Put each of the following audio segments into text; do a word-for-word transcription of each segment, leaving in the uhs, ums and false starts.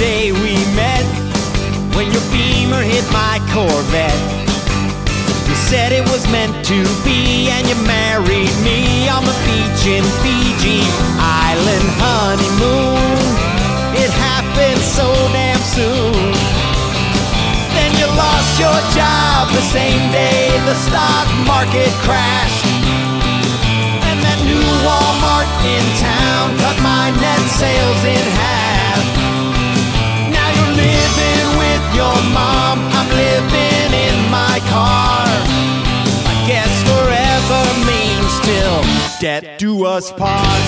day we met, when your Beamer hit my Corvette. You said it was meant to be, and you married me on the beach in Fiji Island honeymoon. It happened so damn soon. Then you lost your job the same day the stock market crashed, and that new Walmart in town cut my net sales in half. Now you're living with your mom, I'm living in my car. I guess forever means till death do us part.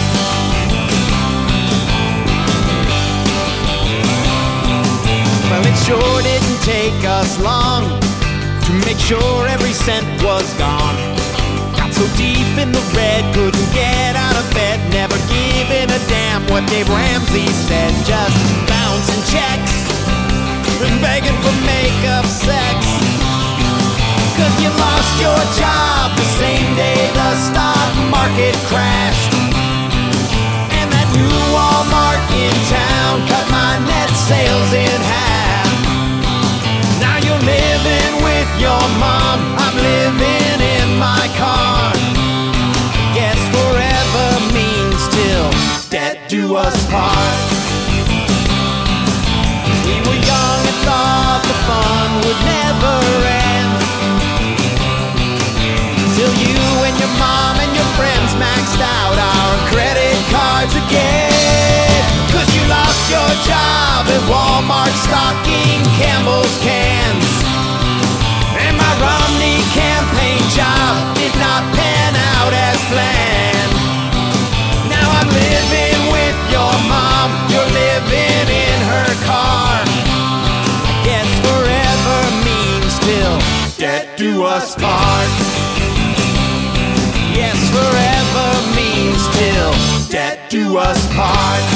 Well, it sure didn't take us long to make sure every cent was gone. Got so deep in the red, couldn't get out of bed, never giving a damn what Dave Ramsey said. Just bouncing checks and begging for makeup sex. Cause you lost your job the same day the stock market crashed, and that new Walmart in town cut my net sales in half. Now you're living with your mom, I'm living in my car. Guess forever means till death do us part. We were young and thought the fun would never end, till you and your mom and your friends maxed out our credit cards again. Cause you lost your job at Walmart stocking Campbell's cans, and my Romney campaign job did not pan out as planned. Now I'm living with your mom, you're living in her car. I guess forever means till death do us part. Yes, forever means till death do us part.